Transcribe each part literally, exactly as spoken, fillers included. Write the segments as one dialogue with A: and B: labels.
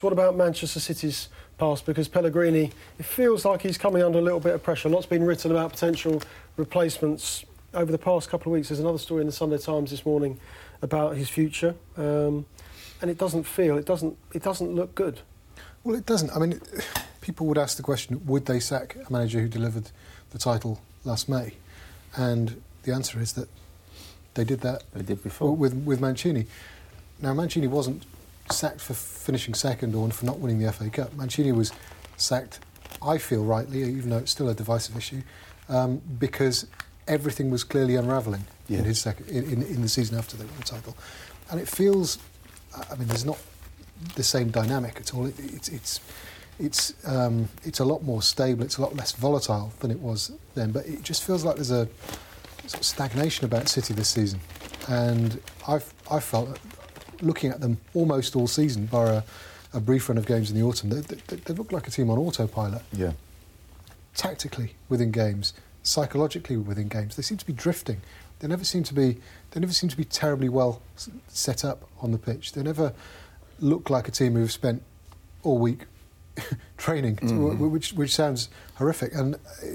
A: What about Manchester City's past? Because Pellegrini, it feels like he's coming under a little bit of pressure. A lot's been written about potential replacements over the past couple of weeks. There's another story in the Sunday Times this morning about his future, um, and it doesn't feel, it doesn't, it doesn't look good.
B: Well, it doesn't. I mean, people would ask the question, would they sack a manager who delivered the title last May? And the answer is that they did that.
C: They did before
B: with with Mancini. Now, Mancini wasn't sacked for finishing second or for not winning the F A Cup. Mancini was sacked, I feel rightly, even though it's still a divisive issue, um, because everything was clearly unravelling yeah. in his second in, in the season after they won the title, and it feels, I mean, there's not the same dynamic at all. It, it's it's it's um, it's a lot more stable. It's a lot less volatile than it was then. But it just feels like there's a sort of stagnation about City this season, and I've I felt. Looking at them almost all season, bar a, a brief run of games in the autumn, they, they, they look like a team on autopilot.
C: Yeah.
B: Tactically within games, psychologically within games, they seem to be drifting. They never seem to be. They never seem to be terribly well set up on the pitch. They never look like a team who've spent all week training, mm-hmm. which which sounds horrific. And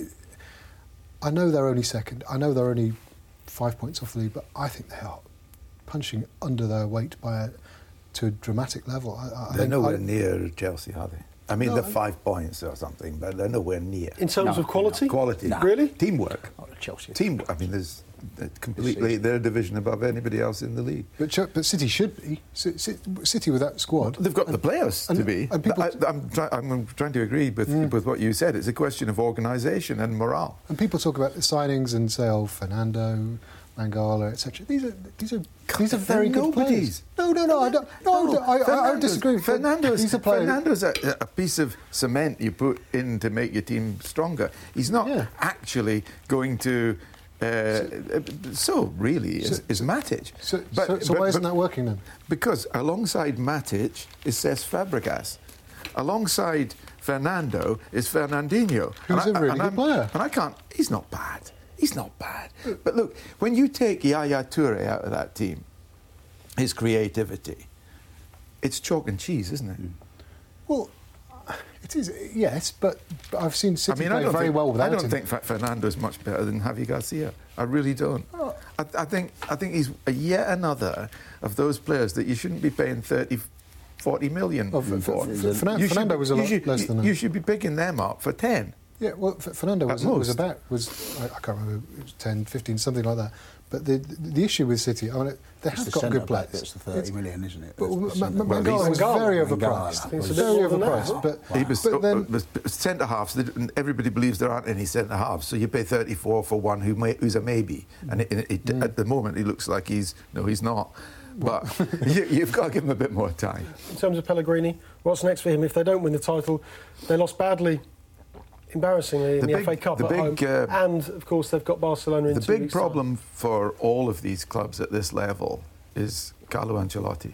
B: I know they're only second. I know they're only five points off the lead, but I think they are punching under their weight by a, to a dramatic level. I, I
D: they're nowhere
B: I,
D: near Chelsea, are they? I mean, no, they're five I, points or something, but they're nowhere near.
A: In terms
C: no,
A: of quality?
D: No. Quality.
A: No. Really?
D: Teamwork.
C: Oh, Chelsea.
D: Team. I mean, there's completely their division above anybody else in the league.
B: But but City should be. City with that squad.
D: They've got
B: and,
D: the players
B: and,
D: to be.
B: And people
D: I, I'm, try, I'm trying to agree with, mm. with what you said. It's a question of organisation and morale.
B: And people talk about the signings and say, oh, Fernando, Mangala, et cetera. These are these are God, these are very good players. No, no, no. I don't. No, no I, I, I disagree.
D: Fernando's,
B: these are players.
D: Fernando's a, a piece of cement you put in to make your team stronger. He's not yeah. actually going to. Uh, so, so really, is, so, is Matic.
B: So, but, so, so but, why isn't
D: but,
B: that working then?
D: Because alongside Matic is Cesc Fabregas. Alongside Fernando is Fernandinho.
B: Who's
D: and
B: a
D: I,
B: really
D: and
B: good
D: I'm,
B: player.
D: And I can't. He's not bad. He's not bad. But look, when you take Yaya Toure out of that team, his creativity, it's chalk and cheese, isn't it?
B: Well, it is, yes, but, but I've seen City
D: I mean,
B: play
D: I don't
B: very
D: think,
B: well without
D: I don't
B: him.
D: think Fernando's much better than Javi Garcia. I really don't.
B: Oh.
D: I, I think I think he's yet another of those players that you shouldn't be paying thirty, forty million
B: oh,
D: for.
B: for, for, for Fernando, Fernando was a lot
D: should,
B: less than that.
D: You should be picking them up for ten.
B: Yeah, well, Fernando was, was about, was I, I can't remember, it was ten, fifteen, something like that. But the the issue with City, I mean, they
C: it's
B: have
C: the
B: got good players.
C: That's the thirty it's, million, isn't it?
B: But Mangala was very overpriced. It's very overpriced. But,
D: he was,
B: but then
D: uh, centre halves. Everybody believes there aren't any centre halves, so you pay thirty-four for one who may, who's a maybe. And it, it, mm. at the moment, he looks like he's no, he's not. But you, you've got to give him a bit more time.
A: In terms of Pellegrini, what's next for him if they don't win the title? They lost badly. Embarrassingly in the, the big, F A Cup at big, home, uh, and of course they've got Barcelona in
D: the
A: two
D: big
A: weeks
D: problem
A: time.
D: For all of these clubs at this level is Carlo Ancelotti.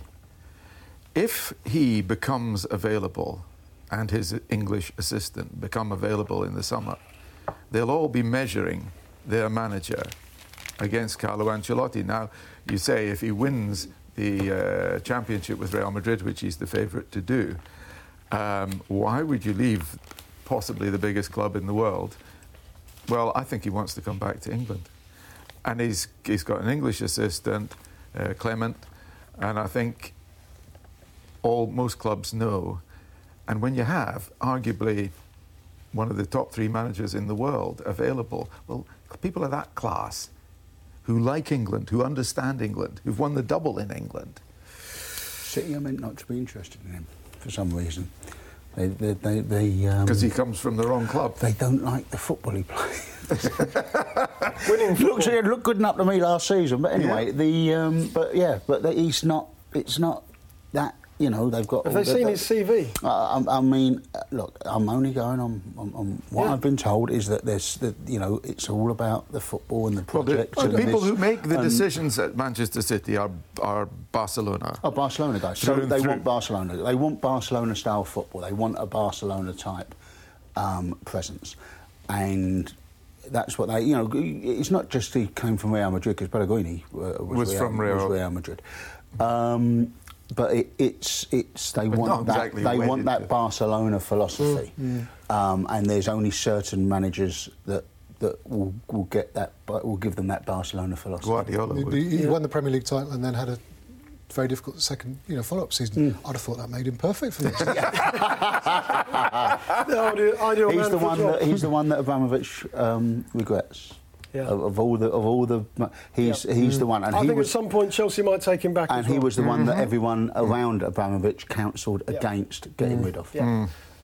D: If he becomes available and his English assistant become available in the summer, they'll all be measuring their manager against Carlo Ancelotti. Now, you say if he wins the uh, championship with Real Madrid, which he's the favourite to do, um, why would you leave possibly the biggest club in the world? Well, I think he wants to come back to England. And he's he's got an English assistant, uh, Clement, and I think all most clubs know. And when you have arguably one of the top three managers in the world available, well, people of that class who like England, who understand England, who've won the double in England.
C: City are meant not to be interested in him for some reason. They, they, they, they,
D: because
C: um,
D: he comes from the wrong club.
C: They don't like the football he plays.
A: Winning
C: looks it looked good enough to me last season, but anyway, yeah. the um, but yeah, but the, he's not. It's not that. You know, they've got.
A: Have they
C: the,
A: seen
C: the,
A: his C V?
C: I, I mean, look, I'm only going on. on, on what
A: yeah.
C: I've been told is that there's, that you know, it's all about the football and the project.
D: Well, the,
C: and
D: people
C: this,
D: who make the
C: and,
D: decisions at Manchester City are are Barcelona.
C: Oh, Barcelona guys. So
D: through
C: they
D: through.
C: want Barcelona. They want Barcelona style football. They want a Barcelona type um, presence, and that's what they. You know, it's not just he came from Real Madrid because Pellegrini uh, was,
D: was
C: Real,
D: from Real.
C: was Real Madrid. Um, but it, it's it's they
D: But
C: want
D: not
C: that
D: exactly
C: they want
D: wedded
C: that
D: to-
C: Barcelona philosophy,
B: Mm,
C: um, and there's only certain managers that that will will get that will give them that Barcelona philosophy.
D: Guardiola
B: He,
D: would.
B: he
A: Yeah.
B: won the Premier League title and then had a very difficult second, you know, follow-up season.
C: Mm.
B: I'd have thought that made him perfect for this.
A: The ideal, ideal
C: He's
A: man
C: the
A: for
C: one
A: job.
C: that he's the one that Abramovich um, regrets.
A: Yeah.
C: Of, of all the of all the he's
A: Yeah.
C: he's the one, and
A: I
C: he
A: think
C: was
A: at some point Chelsea might take him back.
C: and
A: as
C: he
A: well.
C: was the one that everyone around Abramovich counselled
A: Yeah.
C: against getting rid of.
A: Yeah.